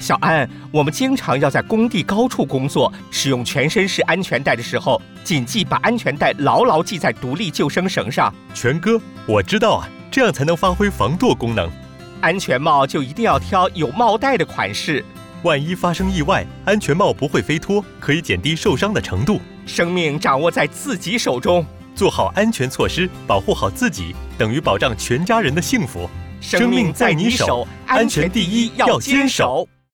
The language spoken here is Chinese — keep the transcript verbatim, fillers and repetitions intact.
小安，我们经常要在工地高处工作，使用全身式安全带的时候，谨记把安全带牢牢系在独立救生绳上。 全哥，我知道啊，这样才能发挥防舵功能。 安全帽就一定要挑有帽带的款式， 万一发生意外，安全帽不会飞脱，可以减低受伤的程度。 生命掌握在自己手中， 做好安全措施，保护好自己，等于保障全家人的幸福。 生命在你手，安全第一，要坚守。